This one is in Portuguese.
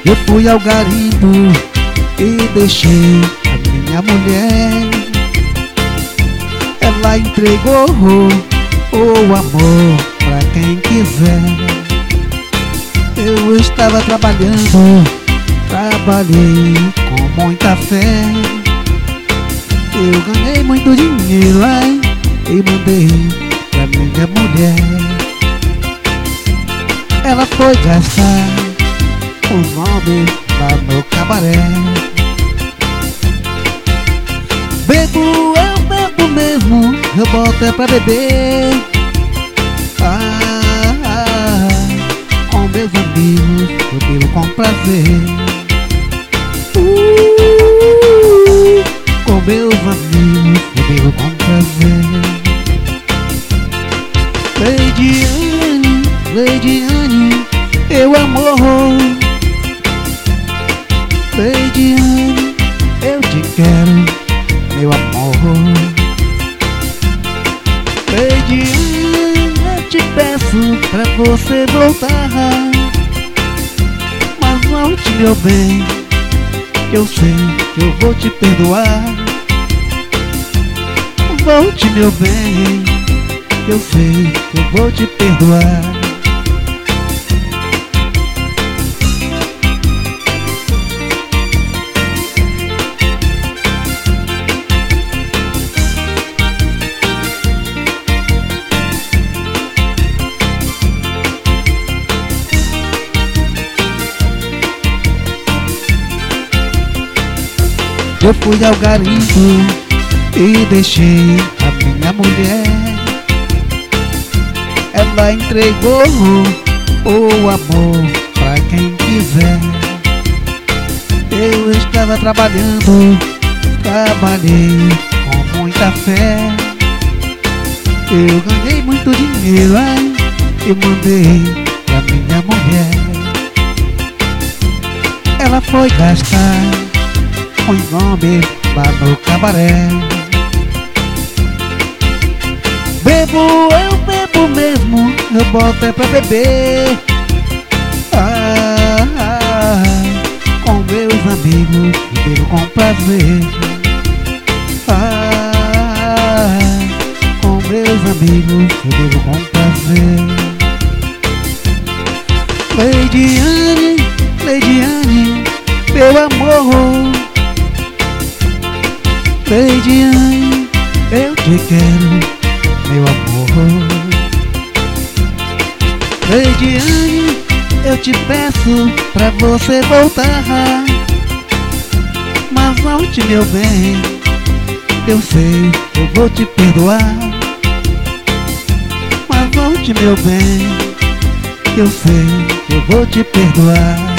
Eu fui ao garimpo e deixei a minha mulher. Ela entregou o amor pra quem quiser. Eu estava trabalhando, trabalhei com muita fé. Eu ganhei muito dinheiro, ai, e mandei pra minha mulher. Ela foi gastar o nome lá no cabaré. Bebo, eu bebo mesmo, eu boto é pra beber. Com meus amigos eu bebo com prazer. Com meus amigos eu bebo com prazer. Leidiane, Leidiane, eu amo. Leidiane, eu te quero, meu amor. Leidiane, eu te peço pra você voltar, mas volte, meu bem, que eu sei que eu vou te perdoar. Volte, meu bem, que eu sei que eu vou te perdoar. Eu fui ao garimpo e deixei a minha mulher. Ela entregou o amor pra quem quiser. Eu estava trabalhando, trabalhei com muita fé. Eu ganhei muito dinheiro, ai, e mandei pra minha mulher. Ela foi gastar os nomes lá no cabaré. Bebo, eu bebo mesmo, eu boto é pra beber. Com meus amigos eu bebo com prazer. Com meus amigos eu bebo com prazer. Leidiane, Leidiane, meu amor. Leidiane, eu te quero, meu amor. Leidiane, eu te peço pra você voltar, mas volte, meu bem, eu sei que eu vou te perdoar. Mas volte, meu bem, eu sei que eu vou te perdoar.